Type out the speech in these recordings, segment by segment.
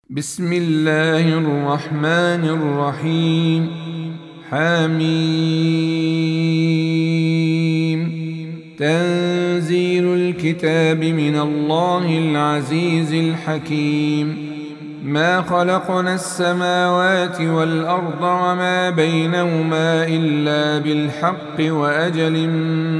بسم الله الرحمن الرحيم. حميم. تنزيل الكتاب من الله العزيز الحكيم. ما خلقنا السماوات والأرض وما بينهما إلا بالحق وأجل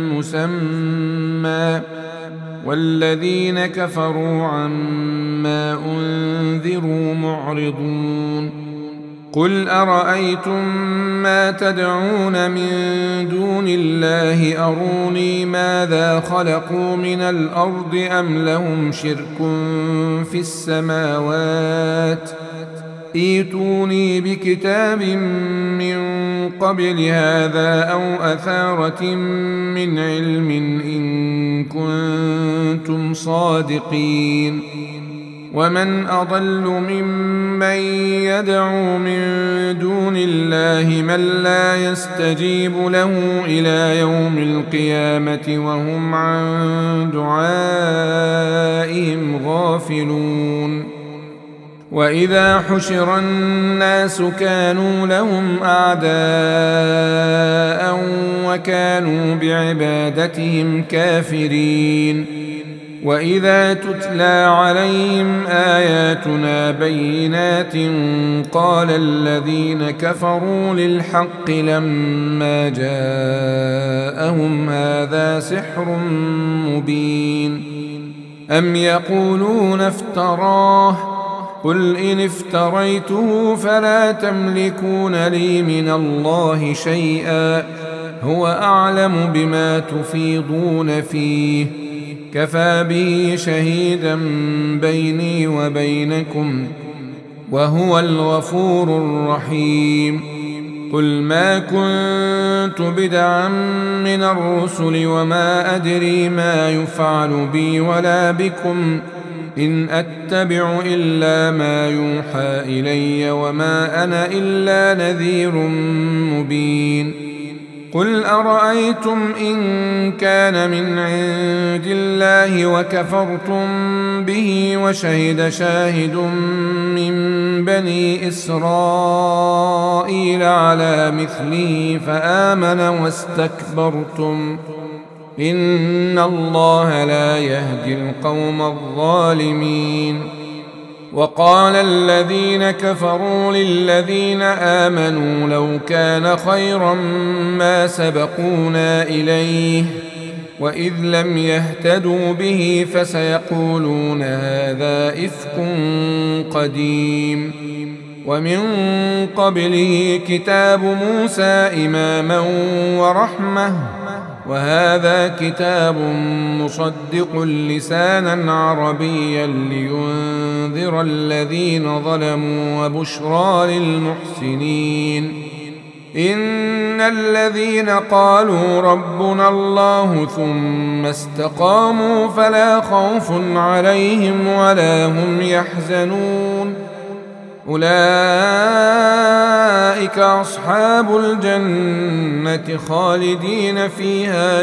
مسمى، والذين كفروا عما أنذروا معرضون. قل أرأيتم ما تدعون من دون الله أروني ماذا خلقوا من الأرض أم لهم شرك في السماوات؟ ائتوني بكتاب من قبل هذا أو أثارة من علم إن كنتم صادقين. ومن أضل ممن يدعو من دون الله من لا يستجيب له إلى يوم القيامة وهم عن دعائهم غافلون. وإذا حشر الناس كانوا لهم أعداء وكانوا بعبادتهم كافرين. وإذا تتلى عليهم آياتنا بينات قال الذين كفروا للحق لما جاءهم هذا سحر مبين. أم يقولون افتراه؟ قل إن افتريته فلا تملكون لي من الله شيئا، هو أعلم بما تفيضون فيه، كفى به شهيدا بيني وبينكم، وهو الغفور الرحيم. قل ما كنت بدعا من الرسل وما أدري ما يفعل بي ولا بكم، إن أتبع إلا ما يوحى إلي وما أنا إلا نذير مبين. قل أرأيتم إن كان من عند الله وكفرتم به وشهد شاهد من بني إسرائيل على مثله فآمن واستكبرتم، إن الله لا يهدي القوم الظالمين. وقال الذين كفروا للذين آمنوا لو كان خيرا ما سبقونا إليه، وإذ لم يهتدوا به فسيقولون هذا إفك قديم. ومن قبله كتاب موسى إماما ورحمة، وهذا كتاب مصدق لسانا عربيا لينذر الذين ظلموا وبشرى للمحسنين. إن الذين قالوا ربنا الله ثم استقاموا فلا خوف عليهم ولا هم يحزنون، أولئك أصحاب الجنة خالدين فيها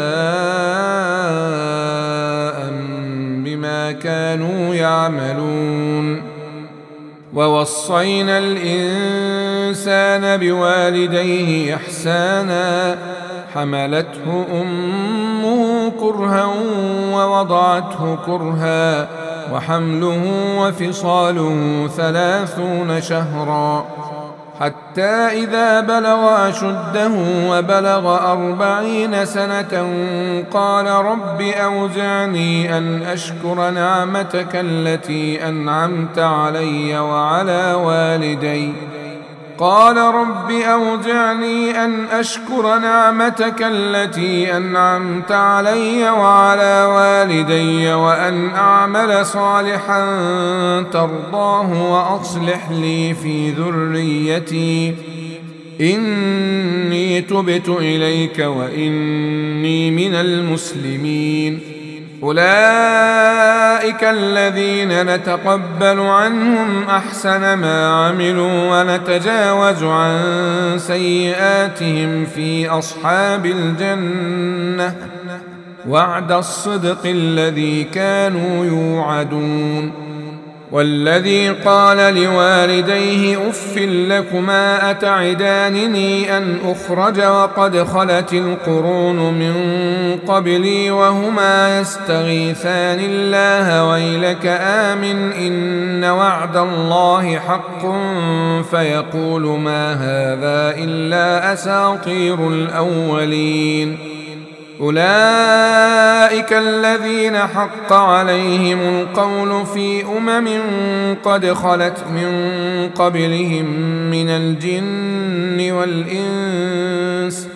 جزاء بما كانوا يعملون. ووصينا الإنسان بوالديه إحسانا، حملته أمه كرها ووضعته كرها، وحمله وفصاله 30 شهرا، حتى إذا بلغ أشده وبلغ 40 سنة قال رب أوزعني أن أشكر نعمتك التي أنعمت علي وعلى والدي قال رب أوزعني أن أشكر نعمتك التي أنعمت علي وعلى والدي وأن أعمل صالحا ترضاه وأصلح لي في ذريتي إني تبت إليك وإني من المسلمين. أولئك الذين نتقبل عنهم أحسن ما عملوا ونتجاوز عن سيئاتهم في أصحاب الجنة، وعد الصدق الذي كانوا يوعدون. والذي قال لوالديه أف لكما أتعدانني أن أخرج وقد خلت القرون من قبلي وهما يستغيثان الله ويلك آمن إن وعد الله حق فيقول ما هذا إلا أساطير الأولين أولئك الذين حق عليهم القول في قد خلت من قبلهم من الجن والإنس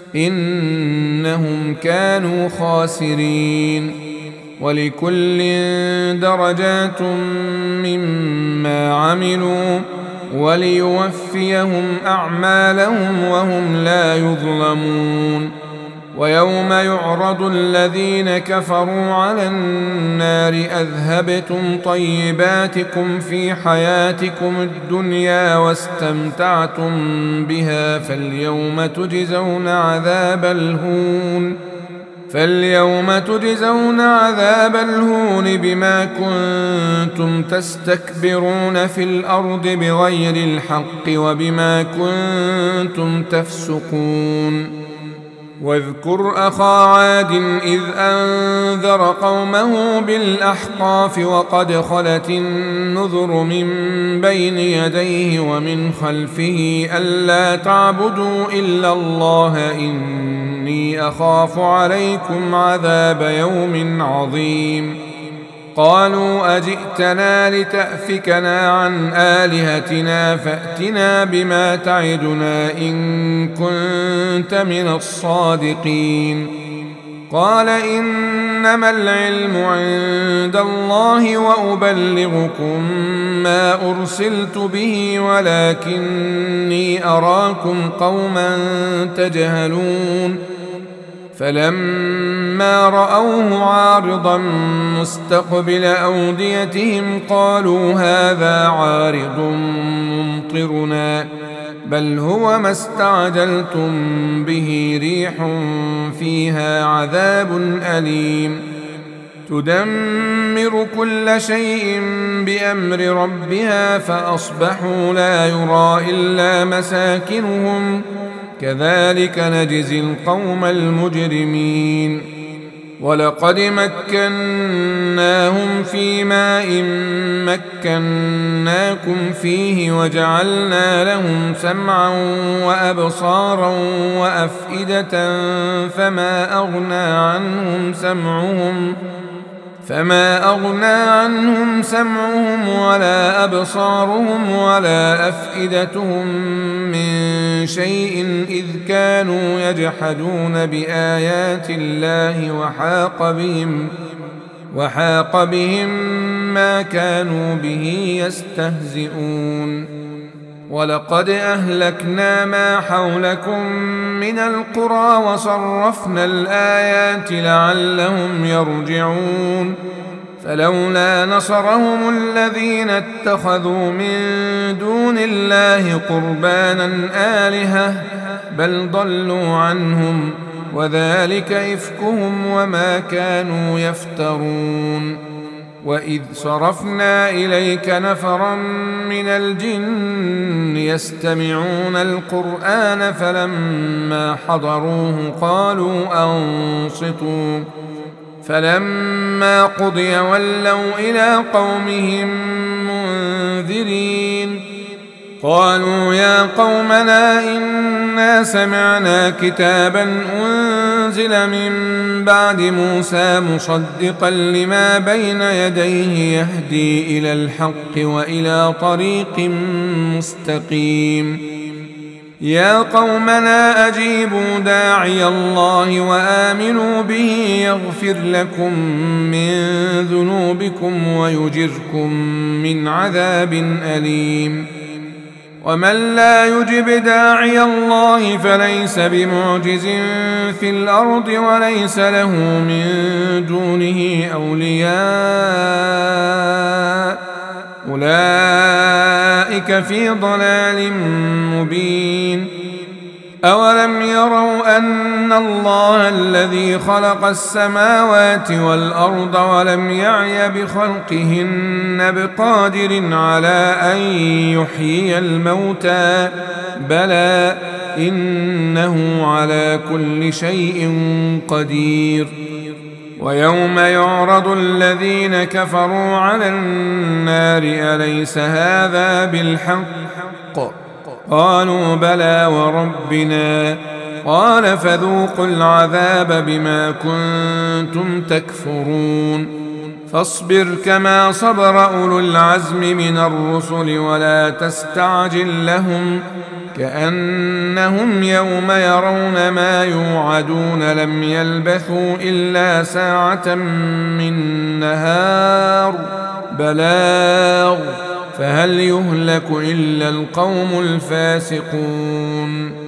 إنهم كانوا خاسرين ولكل درجات مما عملوا وليوفيهم أعمالهم وهم لا يظلمون ويوم يعرض الذين كفروا على النار أذهبتم طيباتكم في حياتكم الدنيا واستمتعتم بها فاليوم تجزون عذاب الهون بما كنتم تستكبرون في الأرض بغير الحق وبما كنتم تفسقون واذكر أخا عاد إذ أنذر قومه بالأحقاف وقد خلت النذر من بين يديه ومن خلفه ألا تعبدوا إلا الله إني أخاف عليكم عذاب يوم عظيم قالوا أجئتنا لتأفكنا عن آلهتنا فأتنا بما تعدنا إن كنت من الصادقين قال إنما العلم عند الله وأبلغكم ما أرسلت به ولكني أراكم قوما تجهلون فلما رأوه عارضا مستقبل أوديتهم قالوا هذا عارض ممطرنا بل هو ما استعجلتم به ريح فيها عذاب أليم تدمر كل شيء بأمر ربها فأصبحوا لا يرى إلا مساكنهم كذلك نجزي القوم المجرمين ولقد مكناهم في ماء مكناكم فيه وجعلنا لهم سمعا وأبصارا وأفئدة فما أغنى عنهم سمعهم ولا أبصارهم ولا أفئدتهم من شيء إذ كانوا يجحدون بآيات الله وحاق بهم ما كانوا به يستهزئون ولقد أهلكنا ما حولكم من القرى وصرفنا الآيات لعلهم يرجعون فلولا نصرهم الذين اتخذوا من دون الله قربانا آلهة بل ضلوا عنهم وذلك إفكهم وما كانوا يفترون وإذ صرفنا إليك نفرا من الجن يستمعون القرآن فلما حضروه قالوا أنصتوا فلما قضي ولوا إلى قومهم منذرين قالوا يا قومنا إنا سمعنا كتابا أنزل من بعد موسى مصدقا لما بين يديه يهدي إلى الحق وإلى طريق مستقيم يا قومنا أجيبوا داعي الله وآمنوا به يغفر لكم من ذنوبكم ويجركم من عذاب أليم ومن لا يجب داعي الله فليس بمعجز في الأرض وليس له من دونه أولياء أولئك في ضلال مبين أولم يروا أن الله الذي خلق السماوات والأرض ولم يعي بخلقهن بقادر على أن يحيي الموتى بلى إنه على كل شيء قدير ويوم يعرض الذين كفروا على النار أليس هذا بالحق قالوا بلى وربنا قال فذوقوا العذاب بما كنتم تكفرون فاصبر كما صبر أولو العزم من الرسل ولا تستعجل لهم كأنهم يوم يرون ما يوعدون لم يلبثوا إلا ساعة من نهار بلاغ فهل يهلك إلا القوم الفاسقون